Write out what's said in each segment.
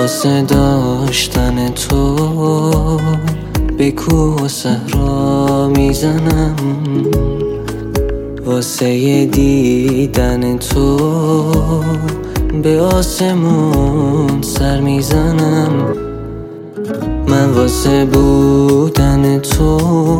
واسه داشتن تو به کوه و صحرا میزنم، واسه دیدن تو به آسمون سر میزنم. من واسه بودن تو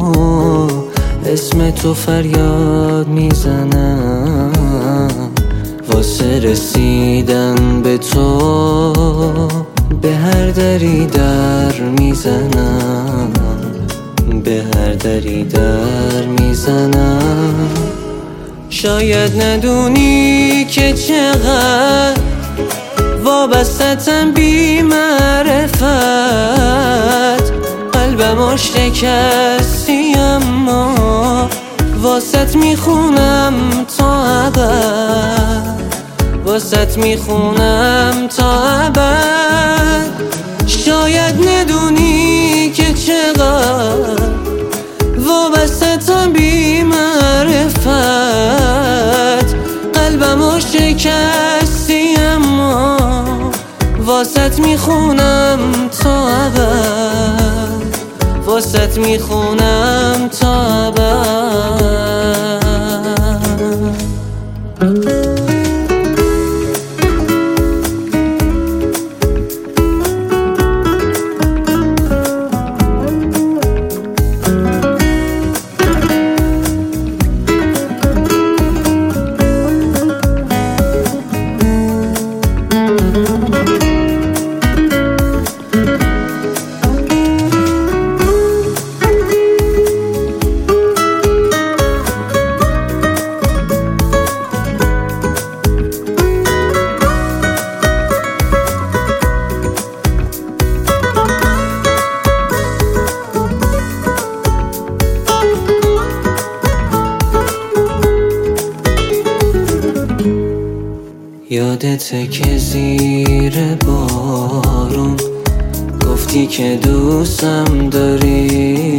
اسم تو فریاد میزنم، واسه رسیدن به تو به هر دری در میزنم، به هر دری در میزنم. شاید ندونی که چقدر وابستم بی معرفت، قلبمو شکستی اما واسط میخونم تا ابد، واسط میخونم تا ابد. شاید ندونی که چقدر وابستم بی معرفت، قلبمو شکستی اما واسط میخونم تا ابد، واسط میخونم تا ابد. یادته که زیر بارون گفتی که دوستم داری،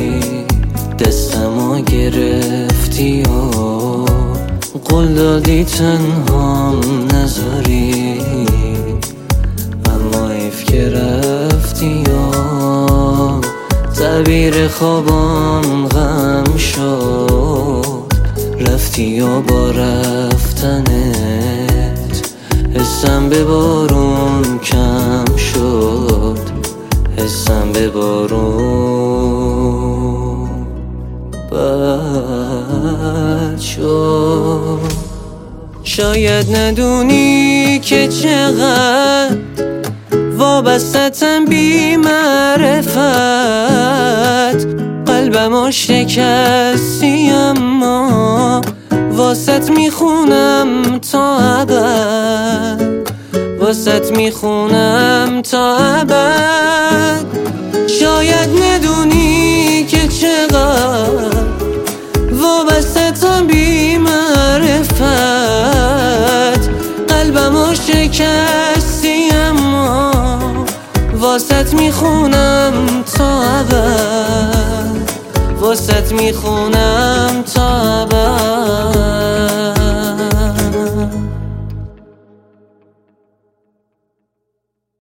دستمو گرفتی و قول دادی تنهام نذاری، اما حیف که رفتی و تعبیر خوابم غم شد، رفتی و با رفتنت حسم به بارون کم شد، حسم به بارون بد شد. شاید ندونی که چقدر وابستم بی معرفت، قلبمو شکستی اما واسط میخونم تا ابد، واسط میخونم تا ابد. شاید ندونی که چقدر وابستم بی معرفت، قلبمو شکستی اما واسط میخونم تا ابد، واسط میخونم تا ابد.